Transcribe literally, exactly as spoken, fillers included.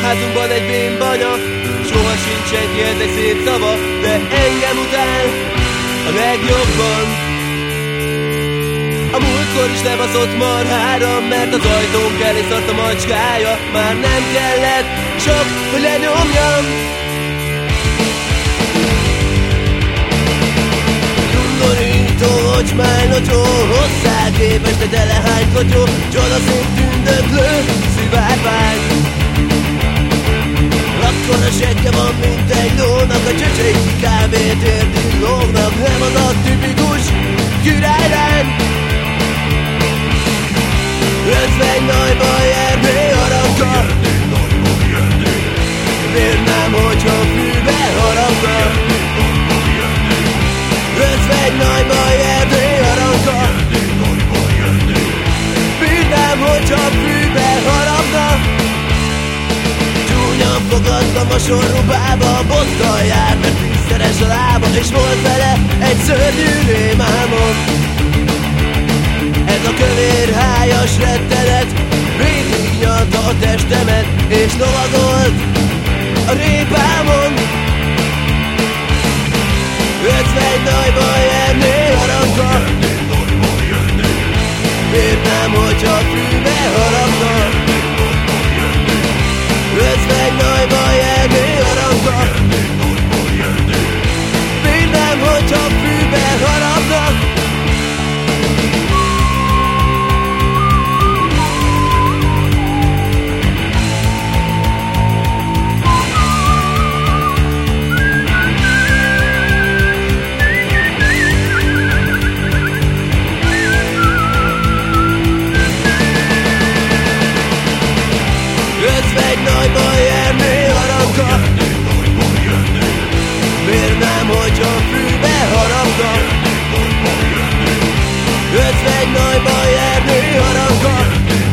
házunkban egy vénbanya, soha sincs egy egy szép szava, de engem utál a legjobban. A múltkor is lebaszott marhára, mert az ajtónk elé szart a macskája. Már nem kellett sok, hogy lenyomjam. Undorító, ocsmánylocsó, hozzá képest egy telehány kotyó, csodaszép tündöklő szivárvány. Akkora segge van, mint egy lónak, a csöcsei kávét érdi lógnak. Nem az a tipikus királylány. Özvegy nagyba Erdély harapta, vérnám, hogyha fűbe harapta. Özvegy nagyba Erdély harapta, vérnám, hogyha fűbe harapta. Csúnya fogadtam a sorrubába, bottal jár, mert tízszeres a lába, és volt vele egy szörnyű rémálmom. Ez a kövér hájas rettenet végignyalta a testemet, és lovagolt a répámon. Özvegy nagyba Erdély harapta, vérnám, hogyha fűbe harapta. Özvegy nagyba Erdély harapta, vérnám, hogyha fűbe harapta. Özvegy nagyba Erdély harapta, vérnám, hogyha fűbe harapta. Özvegy nagyba Erdély harapta,